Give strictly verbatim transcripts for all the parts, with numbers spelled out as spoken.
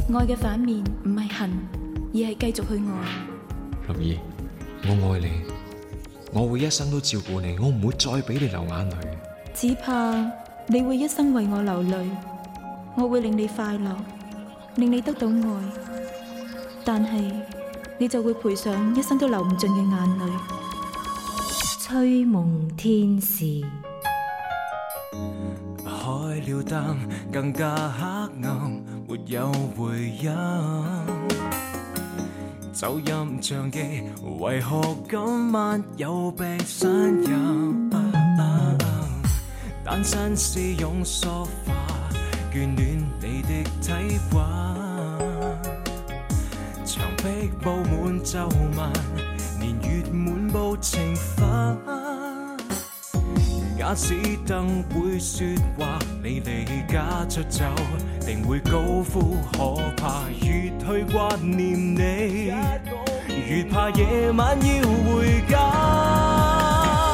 愛嘅反面唔係恨，而係繼續去愛。 六兒，我愛你，我會一生都照顧你，我唔會再俾你流眼淚。 只怕你會一生為我流淚，我會令你快樂，令你得到愛，但係你就會賠上一生都流唔盡嘅眼淚。 吹夢天使， 開了燈，更加黑暗，沒有回音。走音像記，為何今晚有病呻吟？單身是用梳化，眷戀你的體溫。牆壁布滿皺紋，年月滿布情分。假使燈會說話，你離家出走，定會高呼可怕。越去掛念你，越怕夜晚要回家。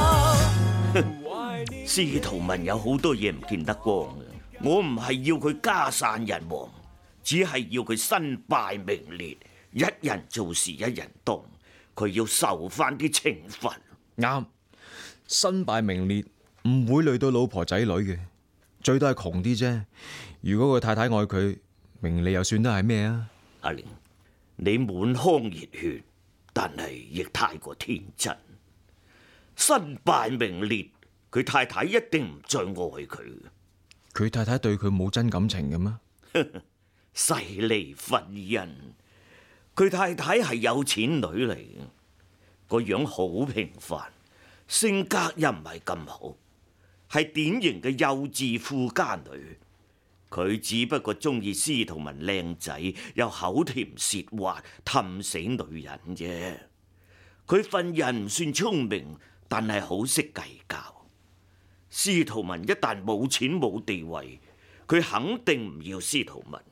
司徒文有好多嘢唔見得光嘅，我唔係要佢家散人亡，只係要佢身敗名裂，一人做事一人當，佢要受翻啲懲罰。 啱，身敗名裂唔會累到老婆仔女嘅，最多係窮啲啫。如果個太太愛佢，名利又算得係咩啊？ 阿玲，你滿腔熱血，但係亦太過天真。身敗名裂，佢太太一定唔再愛佢。 佢太太對佢冇真感情嘅咩？ 勢利婚姻，佢太太係有錢女嚟嘅，個樣好平凡，性格又唔係咁好，係典型嘅幼稚富家女。佢只不過中意司徒文靚仔，又口甜舌滑，氹死女人啫。佢份人唔算聰明，但係好識計較。司徒文一旦冇錢冇地位，佢肯定唔要司徒文。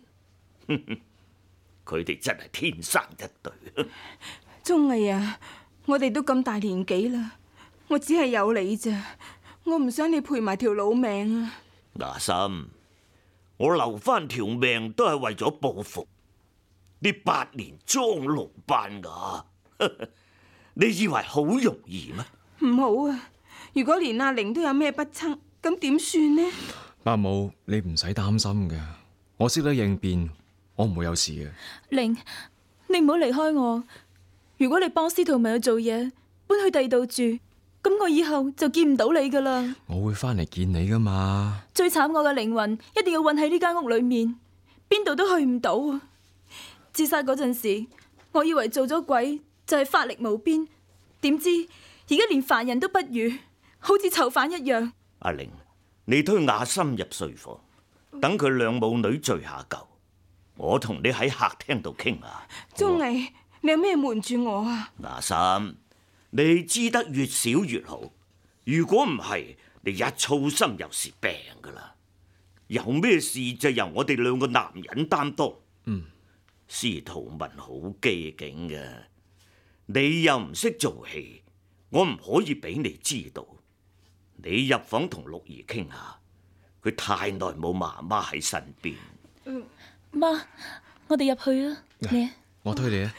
佢哋真係天生一對。 鍾毅啊，我哋都咁大年紀啦，我只係有你咋，我唔想你賠埋條老命啊。 拿心，我留翻條命都係為咗報復呢八年裝聾扮啞。你以為好容易咩？ 唔好啊！如果連阿玲都有咩不測，咁點算呢？ 伯母，你唔使擔心嘅，我識得應變，我唔會有事嘅。 玲，你唔好離開我。如果你幫司徒文去做嘢，搬去第二度住，咁我以後就見唔到你噶啦。 我會翻嚟見你噶嘛。 最慘我嘅靈魂一定要困喺呢間屋裏面，邊度都去唔到啊！自殺嗰陣時，我以為做咗鬼就係法力無邊，點知而家連凡人都不如，好似囚犯一樣。 阿玲，你推雅心入睡房，等佢兩母女聚下舊，我同你喺客廳度傾下。 鍾毅，你有咩瞞住我啊？ 雅心，你知得越少越好。如果唔係，你一操心又是病噶啦。有咩事就由我哋兩個男人擔當。 嗯， 司徒文好機警嘅，你又唔識做戲，我唔可以俾你知道。你入房同六兒傾下，佢太耐冇媽媽喺身邊。 嗯，媽，我哋入去啊！你， 我推你啊！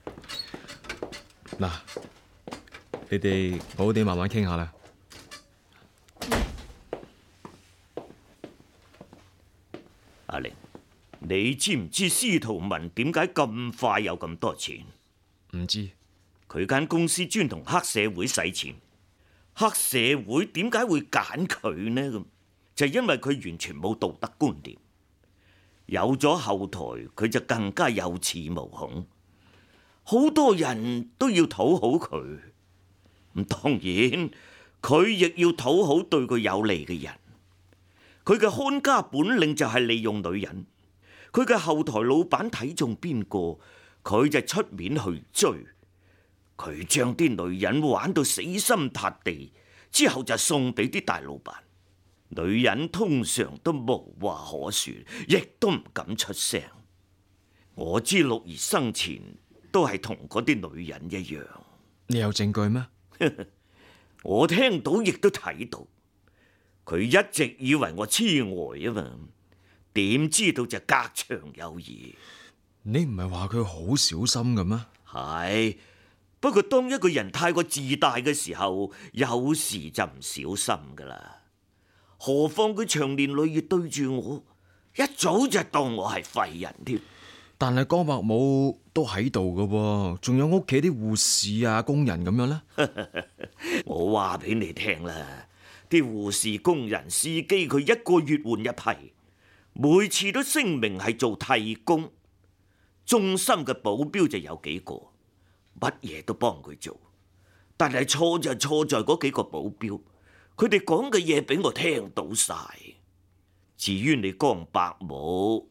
嗱，你哋好好地慢慢傾下啦。 阿玲，你知唔知司徒文點解咁快有咁多錢？ 唔知。 佢間公司專同黑社會使錢。黑社會點解會揀佢呢？咁就係因為佢完全冇道德觀念，有咗後台佢就更加有恃無恐，好多人都要討好佢。咁當然佢亦要討好對佢有利嘅人。佢嘅看家本領就係利用女人，佢嘅後台老闆睇中邊個，佢就出面去追。佢將啲女人玩到死心塌地，之後就送俾啲大老闆。女人通常都無話可說，亦都唔敢出聲。我知六兒生前都係同嗰啲女人一樣。 你有證據咩？ 我聽到亦都睇到。佢一直以為我痴呆啊嘛，點知道就隔牆有耳。 你唔係話佢好小心嘅咩？ 係，不過當一個人太過自大嘅時候，有時就唔小心噶啦。何況佢長年累月對住我，一早就當我係廢人添。 但係江伯母都喺度噶，仲有屋企啲護士啊、工人咁樣呢？ 我話俾你聽啦，啲護士、工人、司機，佢一個月換一批，每次都聲明係做替工。忠心嘅保鏢就有幾個，乜嘢都幫佢做。但係錯就錯在嗰幾個保鏢，佢哋講嘅嘢俾我聽到晒。至於你江伯母，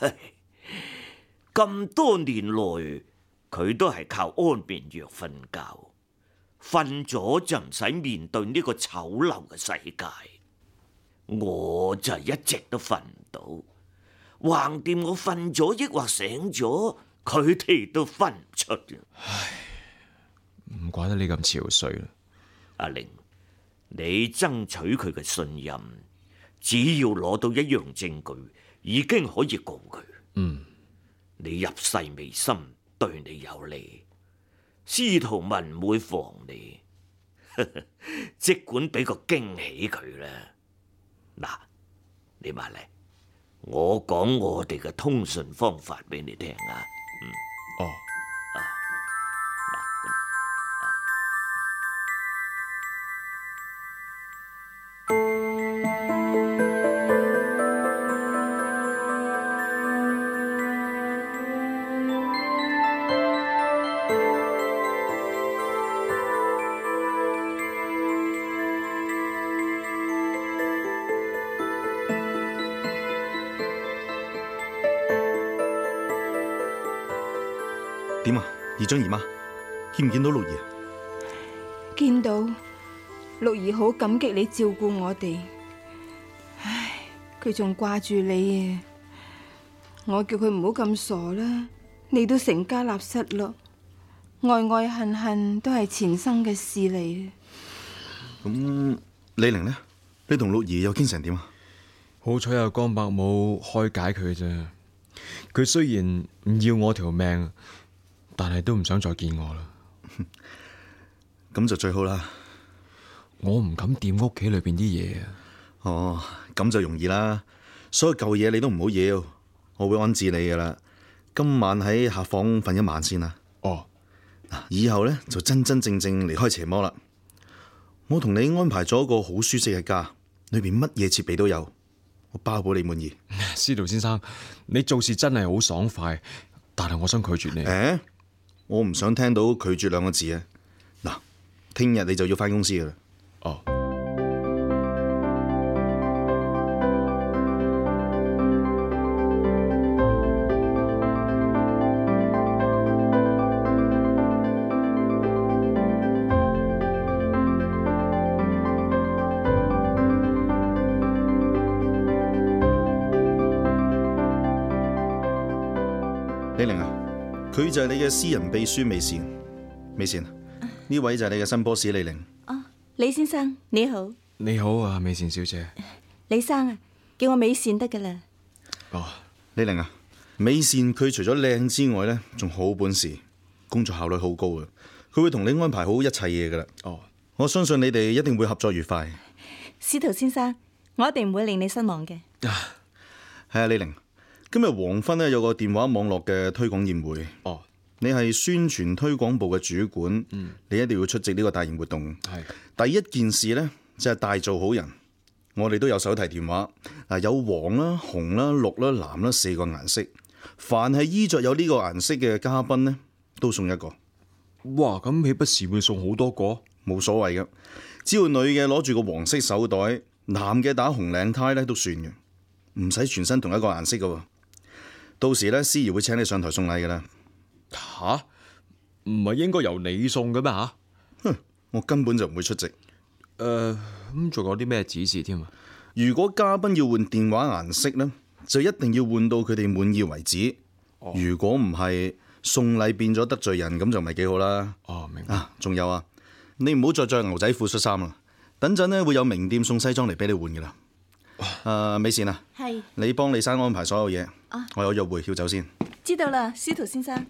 咁多年來佢都係靠安眠藥瞓覺，瞓咗就唔使面對呢個醜陋嘅世界。我就一直都瞓唔到。橫掂我瞓咗，抑或醒咗，佢哋都分唔出。 唉，唔怪得你咁憔悴啦。 阿玲，你爭取佢嘅信任，只要攞到一樣證據，已經可以告佢。 嗯， 你入世未深，對你有利，司徒文唔會防你。即管俾個驚喜佢啦。嗱，你埋嚟。我講我哋嘅通訊方法俾你聽啊！嗯， 哦， 啊，嗱點啊，姨丈姨媽，見唔見到六兒啊？ 見到六兒好感激你照顧我哋，唉，佢仲掛住你啊！我叫佢唔好咁傻啦，你都成家立室咯，愛愛恨恨都係前生嘅事嚟。 咁李玲呢？你同六兒又傾成點啊？ 好彩有江伯母開解佢啫。佢雖然唔要我條命，但係都唔想再見我啦。 咁就最好啦。 我唔敢掂屋企裏邊啲嘢啊。 哦，咁就容易啦。所有舊嘢你都唔好要，我會安置你噶啦。今晚喺客房瞓一晚先啦。 哦， 以後呢，就真真正正離開邪魔啦。我同你安排咗個好舒適嘅家，裏邊乜嘢設備都有，我包保你滿意。 司徒先生，你做事真係好爽快，但係我想拒絕你。 誒，我唔想聽到拒絕兩個字啊！嗱，聽日你就要返公司噶啦。 哦。 李玲啊，佢就係你嘅私人秘書美善，美善，呢位就係你嘅新 boss 李玲。 哦，李先生你好。 你好啊，美善小姐。 李生啊，叫我美善得噶啦。 哦， 李玲啊，美善佢除咗靚之外呢，仲好本事，工作效率好高啊！佢會同你安排好一切嘢噶啦。 哦， 我相信你哋一定會合作愉快。 司徒先生，我一定唔會令你失望嘅。 係啊，李玲。今日黃昏咧有個電話網絡嘅推廣宴會。 哦， 你係宣傳推廣部嘅主管，嗯、你一定要出席呢個大型活動。 係第一件事呢，就係大做好人。我哋都有手提電話，嗱有黃啦、紅啦、綠啦、藍啦四個顏色。凡係衣着有呢個顏色嘅嘉賓呢，都送一個。 哇，咁豈不是會送好多個？ 冇所謂嘅，只要女嘅攞住個黃色手袋，男嘅打紅領呔咧都算嘅，唔使全身同一個顏色噶。到時咧，司儀會請你上台送禮噶啦。 吓，唔係應該由你送嘅咩吓？ 哼，我根本就唔會出席。誒、 呃，咁仲有啲咩指示添啊？ 如果嘉賓要換電話顏色呢，就一定要換到佢哋滿意為止。哦、如果唔係，送禮變咗得罪人，咁就唔係幾好啦。 哦，明白。 啊，仲有啊，你唔好再着牛仔褲恤衫啦。等陣呢，會有名店送西裝嚟俾你換噶啦。誒、呃，美善啊， 係你幫李生安排所有嘢。 啊， 我有約會要走先。 知道啦，司徒先生。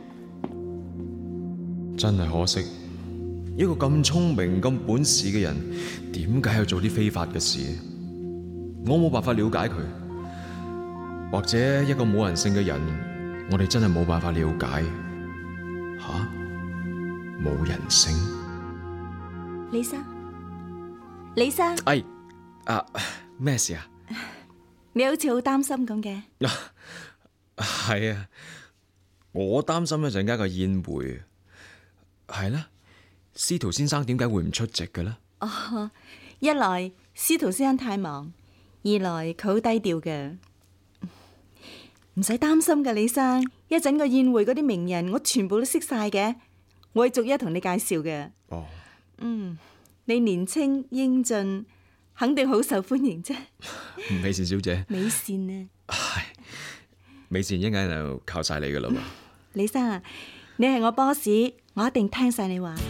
真係可惜，一個咁聰明、咁本事嘅人，點解要做啲非法嘅事？我冇辦法了解佢，或者一個冇人性嘅人，我哋真係冇辦法了解。吓，冇人性？ 李生，李生， 哎，啊，咩事啊？ 你好似好擔心咁嘅。 係啊，我擔心一陣間個宴會。係啦，司徒先生點解會唔出席嘅呢？ 哦，一來司徒先生太忙，二來佢好低調嘅。唔使擔心㗎，李生，一陣個宴會嗰啲名人，我全部都識晒嘅，我會逐一同你介紹嘅。 哦， 嗯，你年青英俊，肯定好受歡迎啫。 美善小姐， 美善啊， 係美善，一陣間就靠晒你噶啦嘛。 李生啊，你係我 boss，我一定聽晒你話。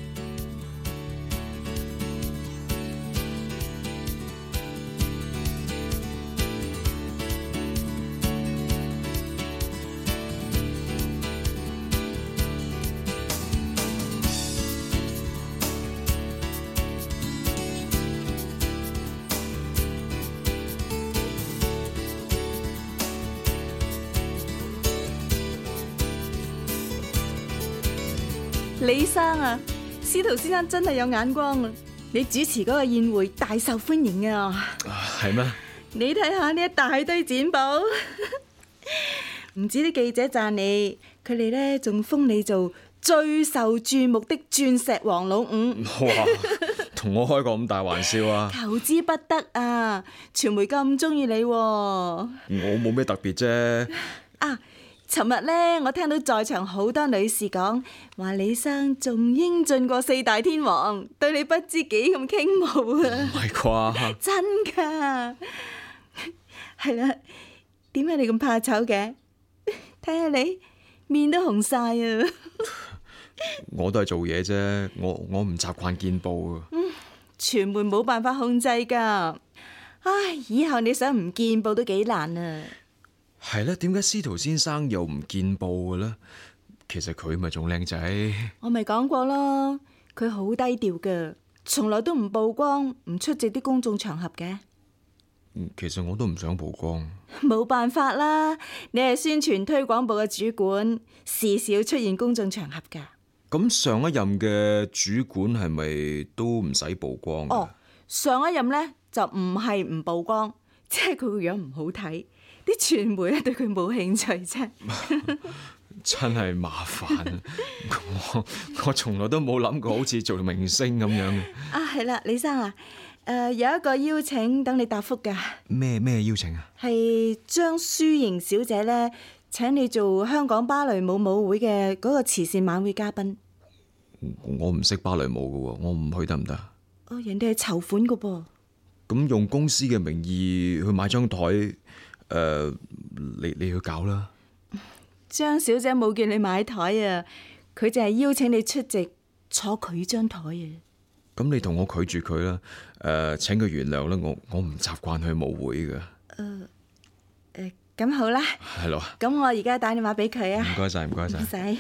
李生啊，司徒先生真係有眼光啊！你主持嗰個宴會大受歡迎啊！ 係咩？ 你睇下呢一大堆剪報，唔止啲記者讚你，佢哋咧仲封你做最受注目的鑽石王老五。 哇！同我開個咁大玩笑啊！ 求之不得啊！傳媒咁中意你， 我冇咩特別啫。 啊！尋日咧，我聽到在場好多女士講話，李生仲英俊過四大天王，對你不知幾咁傾慕啊！ 唔係啩？ 真㗎，係啦。點解你咁怕醜嘅？睇下你面都紅晒啊！ 我都係做嘢啫，我我唔習慣見報啊。 嗯，傳媒冇辦法控制㗎。唉，以後你想唔見報都幾難啊！ 係咧，點解司徒先生又唔見報嘅咧？其實佢咪仲靚仔。 我咪講過咯，佢好低調㗎，從來都唔曝光，唔出席啲公眾場合嘅。 其實我都唔想曝光。 冇辦法啦，你係宣傳推廣部嘅主管，時時要出現公眾場合㗎。 咁上一任嘅主管係咪都唔使曝光？ 哦，上一任呢，就唔係唔曝光，即係佢個樣唔好睇。啲傳媒咧對佢冇興趣啫， 真係麻煩。我我從來都冇諗過好似做明星咁樣嘅。 啊，係啦，李生啊，誒、呃、有一個邀請等你答覆㗎。 咩咩邀請啊？ 係張舒瑩小姐咧請你做香港芭蕾舞舞會嘅嗰個慈善晚會嘉賓。 我唔識芭蕾舞㗎喎，我唔去得唔得？ 哦，人哋係籌款㗎噃。 咁用公司嘅名義去買張台。誒、uh，你你去搞啦。 張小姐冇叫你買台啊，佢淨係邀請你出席坐佢張台啊。 咁你同我拒絕佢啦。誒、uh，請佢原諒啦，我我唔習慣去舞會噶。 誒誒，咁好啦。 係咯。 咁我而家打電話俾佢啊。 唔該晒，唔該晒。 唔使。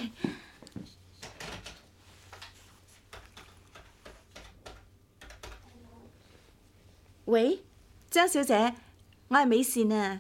喂，張小姐，我係美善啊。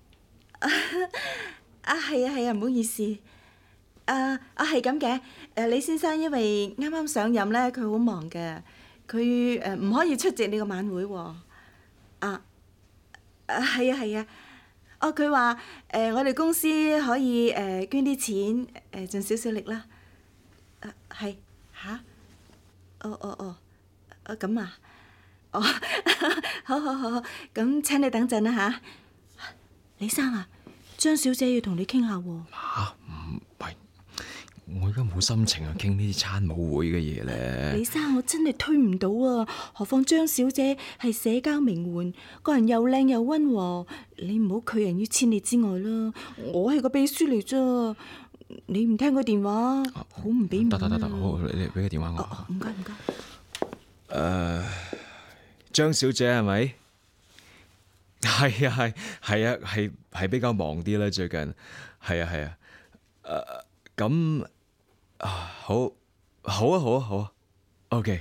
啊，係啊係啊，唔好意思。啊啊，係咁嘅。誒，李先生因為啱啱上任咧，佢好忙嘅，佢誒唔可以出席你個晚會喎。啊啊，係啊係啊。哦，佢話誒，我哋公司可以誒捐啲錢，誒盡少少力啦。啊，係吓？哦哦哦，啊咁啊。哦，好好好好，咁請你等陣啦吓。李生啊，張小姐要同你傾下喎。 吓，唔係，我而家冇心情啊，傾呢啲餐舞會嘅嘢咧。 李生，我真係推唔到啊，何況張小姐係社交名媛，個人又靚又溫和，你唔好拒人於千里之外啦。我係個秘書嚟啫，你唔聽佢電話，好唔俾面啊。 得得得得，好，你你俾個電話我。 哦，唔該唔該。誒。 Uh, 張小姐係咪？ 係啊係係啊係係比較忙啲啦最近，係啊係啊，誒咁啊好好啊好啊好啊 ，OK，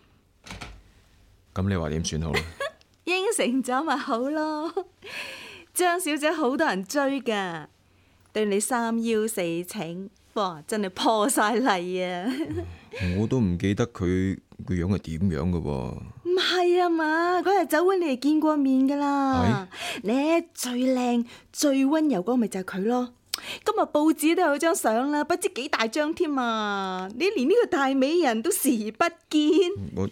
咁你話點算好咧？ 應承咗咪好咯，張小姐好多人追噶，對你三邀四請，哇真係破晒例啊！ 我都唔記得佢個樣係點樣噶喎。 唔係啊嘛，嗰日酒會你哋見過面噶啦，你最靚最溫柔嗰個咪就係佢咯。今日報紙都有張相啦，不知幾大張添啊！你連呢個大美人都視而不見。 我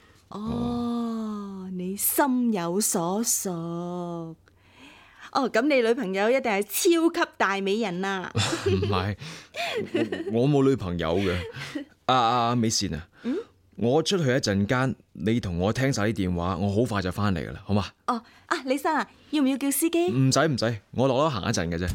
哦，你心有所屬。哦，咁你女朋友一定係超級大美人啊！ 唔係，我我冇女朋友嘅。阿阿美善啊，嗯、我出去一陣間，你同我聽晒啲電話，我好快就翻嚟噶啦，好嘛？ 哦，啊，李生啊，要唔要叫司機？ 唔使唔使，我落咗行一陣嘅啫。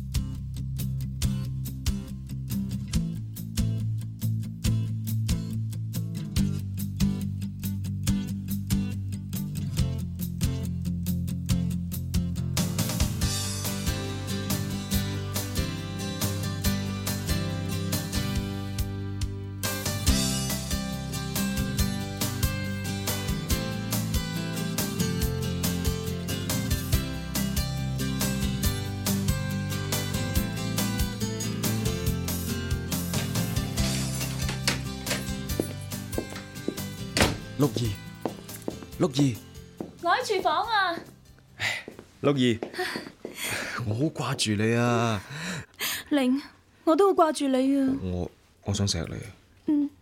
六兒，六兒， 我喺廚房啊。 六兒，我好掛住你啊。 玲，我都好掛住你啊。 我我想錫你。 嗯。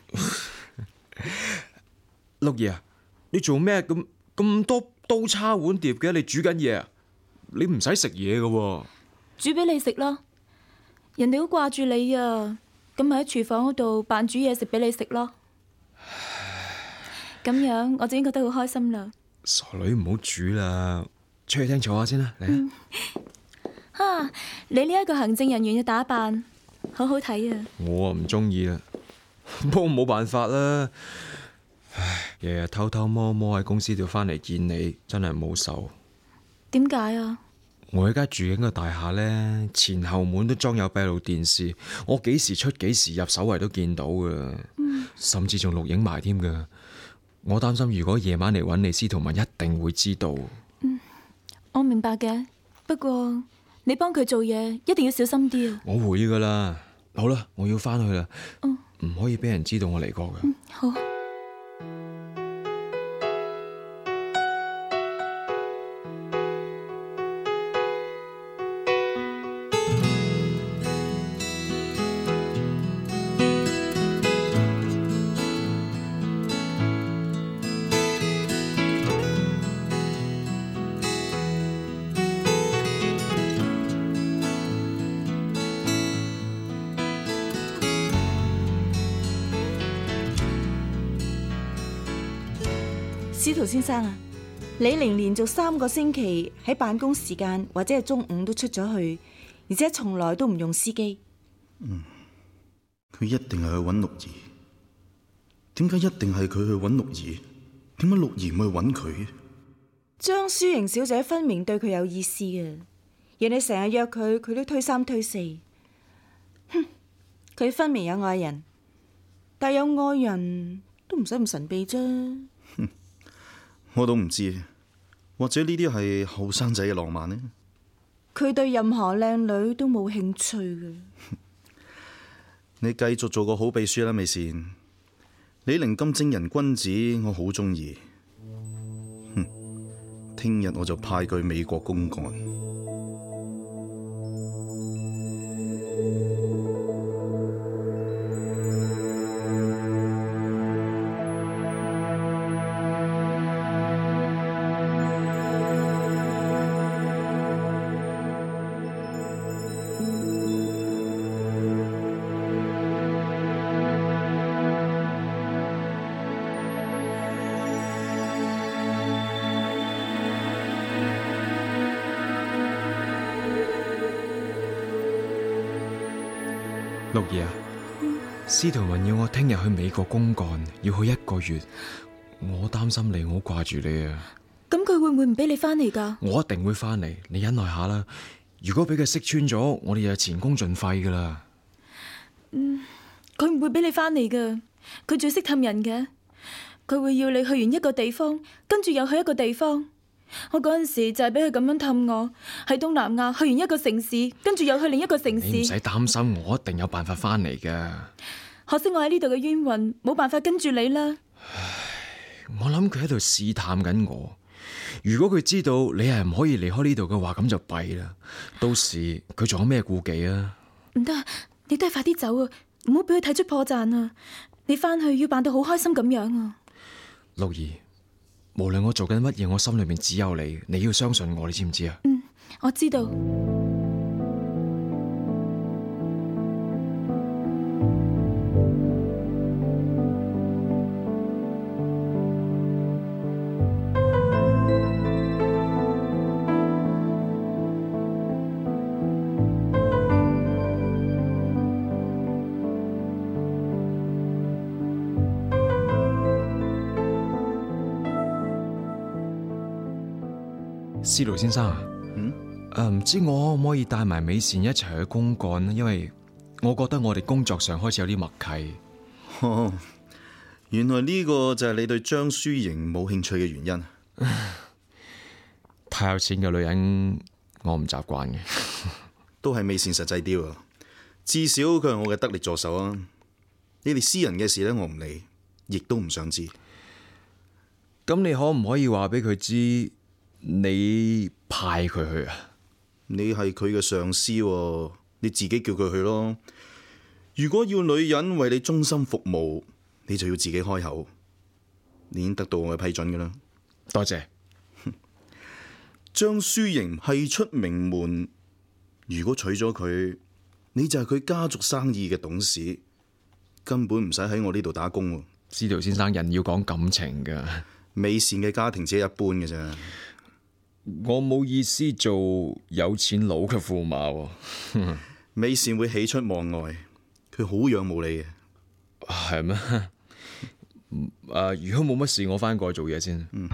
六兒啊，你做咩咁咁多刀叉碗碟嘅？你煮緊嘢啊？你唔使食嘢噶。 煮俾你食咯。人哋好掛住你啊，咁咪喺廚房嗰度扮煮嘢食俾你食咯。咁樣我就已經覺得好開心啦。 傻女，唔好煮啦，出去廳坐下先啦，嚟啊！ 嗯、哈，你呢一個行政人員嘅打扮好好睇啊！ 我啊唔中意啦，不過冇辦法啦。唉，日日偷偷摸摸喺公司度翻嚟見你，真係冇受。 點解啊？ 我而家住緊個大廈呢，前後門都裝有閉路電視，我幾時出幾時入，守衛都見到噶，嗯、甚至仲錄影埋添噶。我擔心如果夜晚嚟揾你，司徒文一定會知道。 嗯，我明白嘅，不過你幫佢做嘢一定要小心啲啊！ 我會噶啦。好啦，我要翻去啦。 嗯， 唔可以俾人知道我嚟過噶。 嗯，好。 司徒先生啊，李玲連續三個星期喺辦公時間或者係中午都出咗去，而且從來都唔用司機。 嗯，佢一定係去揾六兒。點解一定係佢去揾六兒？點解六兒唔去揾佢？ 張書瑩小姐分明對佢有意思嘅，人哋成日約佢，佢都推三推四。哼，佢分明有愛人，但有愛人都唔使咁神秘啫。 我都唔知，或者呢啲係後生仔嘅浪漫呢？ 佢對任何靚女都冇興趣嘅。 你繼續做個好秘書啦，美善。李玲咁正人君子，我好中意。哼，聽日我就派佢去美國公幹。 六爺啊，司徒文要我聽日去美國公幹，要去一個月，我擔心你，我好掛住你啊。 咁佢會唔會唔俾你翻嚟㗎？ 我一定會翻嚟，你忍耐下啦。如果俾佢識穿咗，我哋就前功盡廢噶啦。 佢唔會俾你翻嚟㗎，佢最識氹人嘅。佢會要你去完一個地方，跟住又去一個地方。我嗰陣時就係俾佢咁樣氹我，喺東南亞去完一個城市，跟住又去另一個城市。 你唔使擔心，我一定有辦法翻嚟嘅。 可惜我喺呢度嘅冤魂冇辦法跟住你啦。 我諗佢喺度試探緊我。如果佢知道你係唔可以離開呢度嘅話，咁就弊啦。到時佢仲有咩顧忌啊？ 唔得，你都係快啲走啊！唔好俾佢睇出破綻啊！你翻去要扮到好開心咁樣啊！ 六兒，無論我做緊乜嘢，我心裏面只有你。你要相信我，你知唔知啊？ 嗯，我知道。 司徒先生啊， 嗯， 誒，唔知我可唔可以帶埋美善一齊去公幹呢？因為我覺得我哋工作上開始有啲默契。 哦，原來呢個就係你對張舒瑩冇興趣嘅原因。 太有錢嘅女人，我唔習慣嘅。 都係美善實際啲啊，至少佢係我嘅得力助手啊。你哋私人嘅事呢，我唔理，亦都唔想知。 咁你可唔可以話俾佢知？你派佢去啊？ 你係佢嘅上司喎，你自己叫佢去咯。如果要女人為你忠心服務，你就要自己開口。你已經得到我嘅批准㗎啦。 多謝。 張舒瑩係出名門，如果娶咗佢，你就係佢家族生意嘅董事，根本唔使喺我呢度打工喎。 司徒先生，人要講感情㗎。 美善嘅家庭只係一般嘅啫。 我冇意思做有錢佬嘅駙馬喎。 美善會喜出望外，佢好仰慕你嘅。 係咩？誒，如果冇乜事，我翻過去做嘢先。 嗯。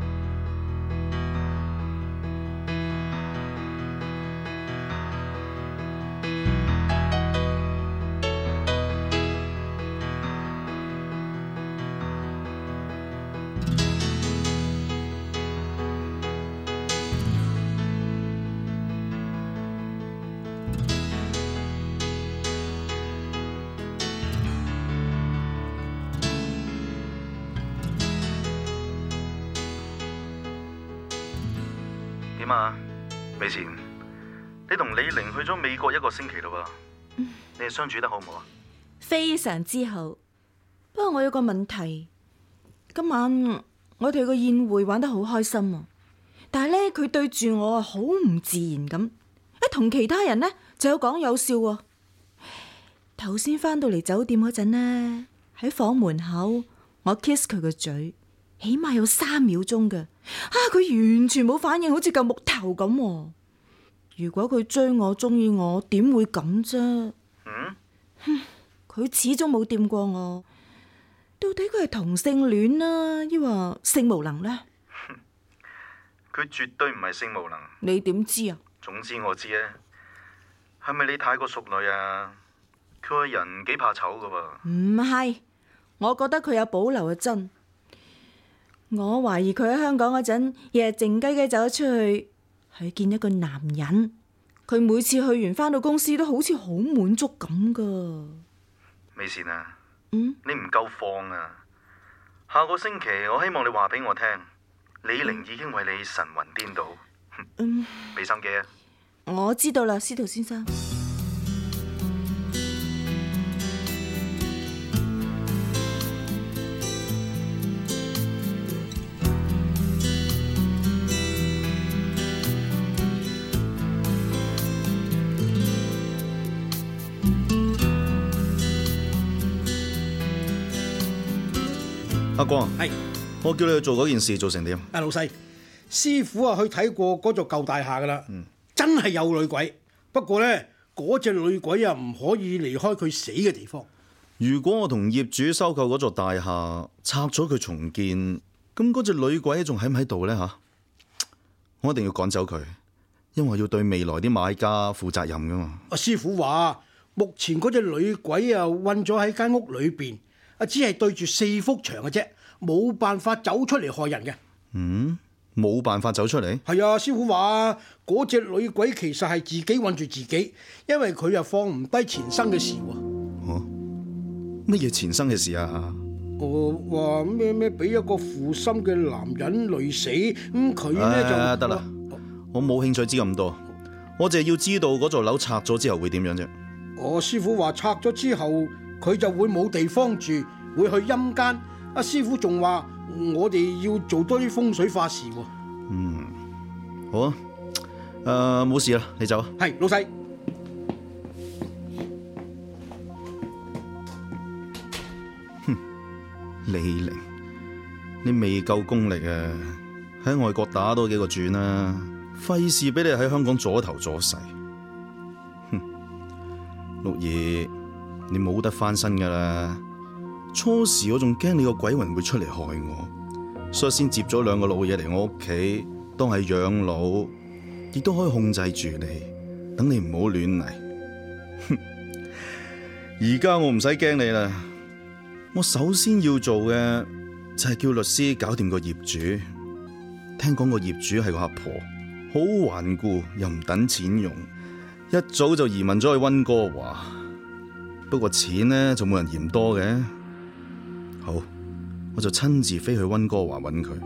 點啊，美善，你同李玲去咗美國一個星期嘞喎，嗯、你哋相處得好唔好啊？ 非常之好，不過我有個問題，今晚我哋個宴會玩得好開心啊，但係呢，佢對住我啊好唔自然咁，一同其他人呢就有講有笑喎。頭先翻到嚟酒店嗰陣呢，喺房門口我 kiss 佢個嘴，起碼有三秒鐘㗎。啊！佢完全冇反應，好似嚿木頭咁。如果佢追我、中意我，點會咁啫？ 嗯， 佢始終冇掂過我。到底佢係同性戀啦，抑或性無能呢？ 佢絕對唔係性無能。 你點知啊？ 總之我知啊。係咪你太過淑女啊？佢個人幾怕醜噶噃。 唔係，我覺得佢有保留嘅真。我懷疑佢喺香港嗰陣，日日靜雞雞走咗出去，去見一個男人。佢每次去完翻到公司都好似好滿足咁噶。 美善啊， 嗯， 你唔夠放啊！下個星期我希望你話俾我聽，李玲已經為你神魂顛倒。嗯，俾心機啊！ 我知道啦，司徒先生。 阿光， 係是我叫你去做嗰件事做成點？ 阿老細，師傅啊去睇過嗰座舊大廈噶啦， 嗯、 真係有女鬼。不過呢，嗰隻女鬼啊唔可以離開佢死嘅地方。 如果我同業主收購嗰座大廈，拆咗佢重建，咁嗰隻女鬼仲喺唔喺度呢？吓， 我一定要趕走佢，因為要對未來啲買家負責任噶嘛。 阿師傅話，目前嗰隻女鬼啊，困咗喺間屋裏邊，啊，只係對住四幅牆嘅啫，冇辦法走出嚟害人嘅。 嗯，冇辦法走出嚟？ 係啊，師傅話嗰隻女鬼其實係自己困住自己，因為佢又放唔低前生嘅事喎。 哦，乜嘢前生嘅事啊？ 我話咩咩俾一個負心嘅男人累死，咁佢咧就得啦，我冇興趣知咁多，我淨係要知道嗰座樓拆咗之後會點樣啫。 我師傅話拆咗之後佢就會冇地方住，會去陰間。阿師傅仲話我哋要做多啲風水法事喎。 嗯，好啊，誒冇事啦，你走啊。 係，老細。 李玲，你未夠功力啊！喺外國打多幾個轉啦，費事俾你喺香港阻頭阻勢。哼，六兒，你冇得翻身噶啦！初時我仲驚你個鬼魂會出嚟害我，所以先接咗兩個老嘢嚟我屋企，當係養老，亦都可以控制住你，等你唔好亂嚟。哼，而家我唔使驚你啦。我首先要做嘅就係叫律師搞掂個業主。聽講個業主係個阿婆，好頑固又唔等錢用，一早就移民咗去溫哥華。不過錢呢就冇人嫌多嘅。好，我就親自飛去溫哥華揾佢。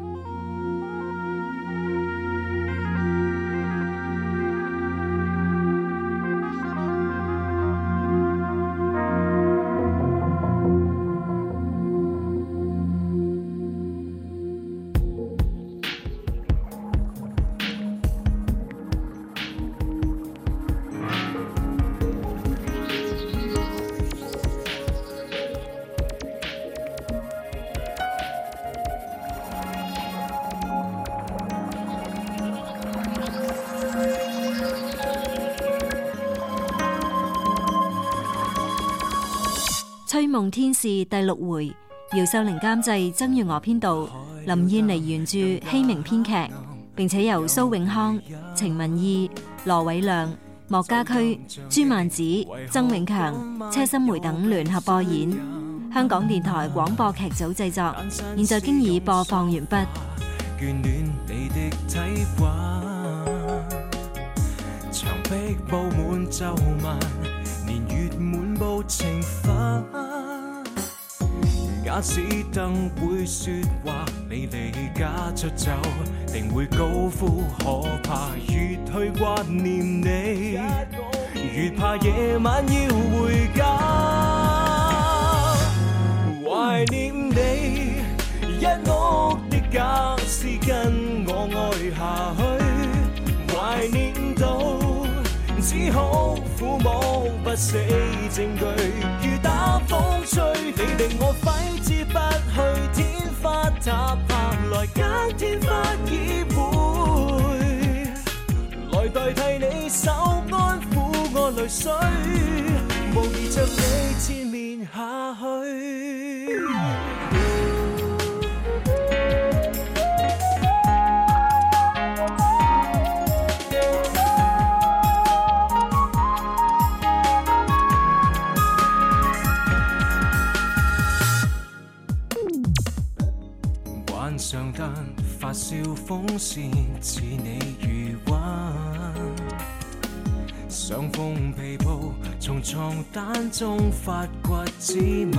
《催夢天使》第六回，姚秀玲監製，曾月娥編導，林燕妮原著，希明編劇，並且由蘇永康、程文義、羅偉亮、莫家駒、朱曼子、曾永強、車心梅等聯合播演。香港電台廣播劇組製作，現在經已播放完畢。 眷戀你的體溫，牆壁布滿皺紋，年月滿布情分。假使燈會說話，你離家出走，定會高呼可怕，越去掛念你，越怕夜晚要回家。懷念你，一屋的家私跟我愛下去，懷念到只好撫摸不死證據，如打風吹，你令我揮之不去，天花塌下來間天花已會來代替你手安撫我淚水，無疑着你纏綿下去。上燈發燒風扇似你餘溫，上風被鋪從床單中發掘指紋，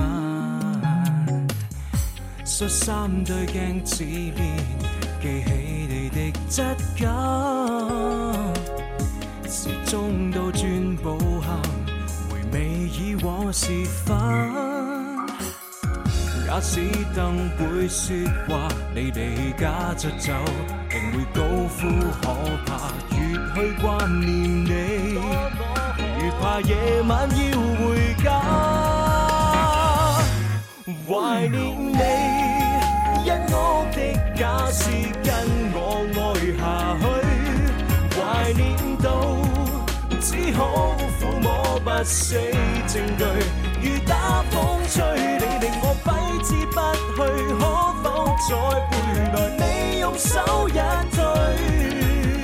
恤衫對鏡自憐，記起你的質感，時鐘倒轉步行，回味以往時分。假使燈會說話，你離家出走，定會高呼可怕，越去掛念你，越怕夜晚要回家。懷念你，一屋的家私跟我愛下去，懷念到只好撫摸不死證據，如打風吹，你令我揮之不去，可否再回來？你用手一推，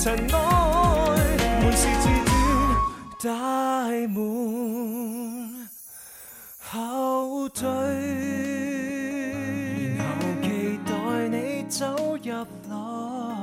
塵埃，滿是自尊，大門後退，然後期待你走入來。